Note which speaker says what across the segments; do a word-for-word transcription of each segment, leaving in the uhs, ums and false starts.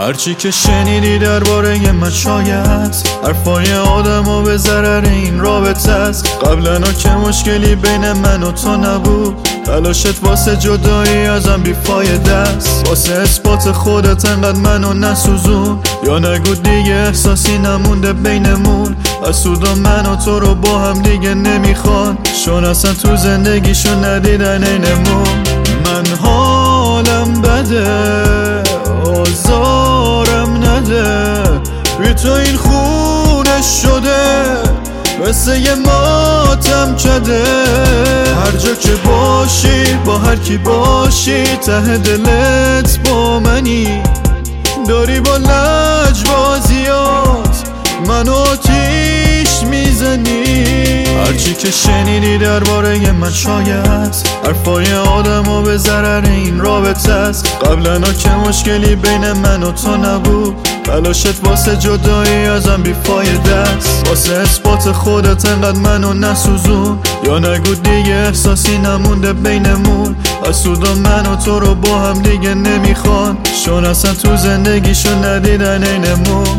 Speaker 1: هرچی که شنیدی درباره من شاید حرفای آدمو به ضرر این رابطه است. قبلا که مشکلی بین من و تو نبود، تلاشت واسه جدایی ازم بیفایده است. واسه اثبات خودت انقدر منو نسوزون، یا نگو دیگه احساسی نمونده بینمون. حسودا من و تو رو با هم دیگه نمیخوان، چون اصلا تو زندگیشون ندیدن اینمون. من حالم بده، آزارم نده، بی تو این خونه شده مثل یه ماتم چده. هر جا که باشی با هر کی باشی، ته دلت با منی، داری با لجبازیات منو آتیش میزنی. هرچی که شنیدی درباره من شاید حرفای آدمو به ضرر این رابطه است. قبلا که مشکلی بین من و تو نبود، تلاشت واسه جدایی ازم بیفایده است. واسه اثبات خودت انقدر منو نسوزون، یا نگو دیگه احساسی نمونده بینمون. حسودا من و تو رو با هم دیگه نمیخوان، چون اصلا تو زندگیشون ندیدن اینمون.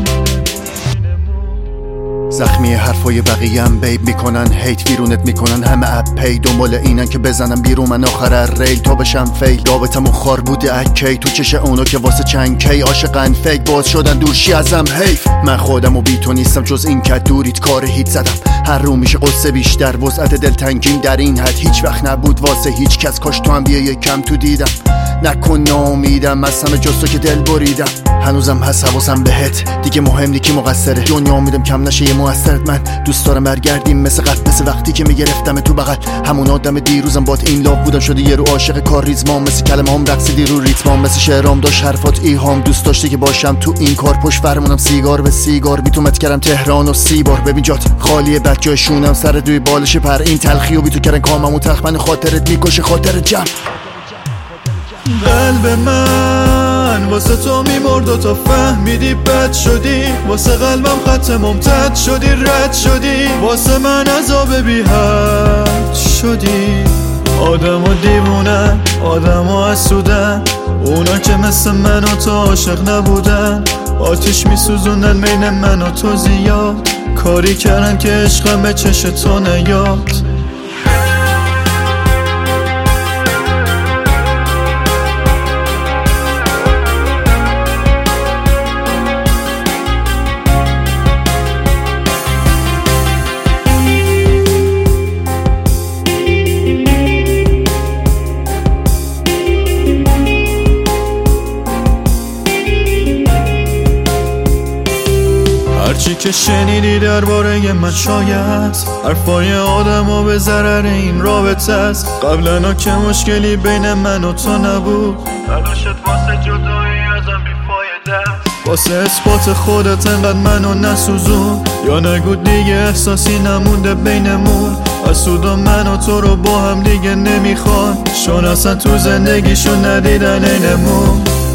Speaker 2: زخمی حرفای بقیه‌ام بیب میکنن، هیت ویرونت میکنن، همه اپ پی دنبال اینن که بزنم بیرون من آخر ریل تا بشم فیل. رابطمون خار بوده اکی تو چش اونا که واسه چند کی عاشقن فیک باز شدن دورشی ازم حیف. من خودم و بی تو نیستم جز این که دوریت کار هیت زدم. هر رو میشه قصه بیشتر، وسعت دلتنگیم در این حد هیچ وقت نبود واسه هیچ کس. کاش تو هم بیا یکم تو دیدم، نکن ناامیدم از همه جز تو که دل بریدم. هنوزم هست حواسم بهت، دیگه مهم نی کی مقصره. دنیا امیدم کم نشه یه موثرت، من دوست دارم برگردیم مثل قد، مثل وقتی که میگرفتم تو بغل. همون آدم دیروزم بات این لاف بودم، شده یه رو عاشق کار ریزمام. مثل کلمه هم رقصیدی رو ریتمام، مثل شعرام داشت حرفات ایهام. دوست داشتی که باشم تو این کار، پشت فرمونم سیگار به سیگار. بی تو مت کردم تهران و سی بار، ببین جات خالیه بد جای شونم سر دوی بالش پر. این تلخی و بی تو کردن کاممون تخمن خاطرت میکشه خاطر جمع.
Speaker 1: قلب من واسه تو میمرد و تو فهمیدی بد شدی، واسه قلبم خط ممتد شدی رد شدی، واسه من عذاب بی حد شدی. آدم و دیوونن، آدم و حسودن، اونا که مثل من و تو عاشق نبودن. آتیش میسوزوندن بین من و تو زیاد، کاری کردن که عشقم به چش تو نیاد. هرچی که شنیدی درباره من شاید حرفای آدمو به ضرر این رابطه است. قبلا که مشکلی بین من و تو نبود، تلاشت واسه جدایی ازم بیفایده است. واسه اثبات خودت انقدر منو نسوزون، یا نگو دیگه احساسی نمونده بینمون. حسودا من و تو رو با هم دیگه نمیخوان، چون اصلا تو زندگیشون ندیدن اینمون.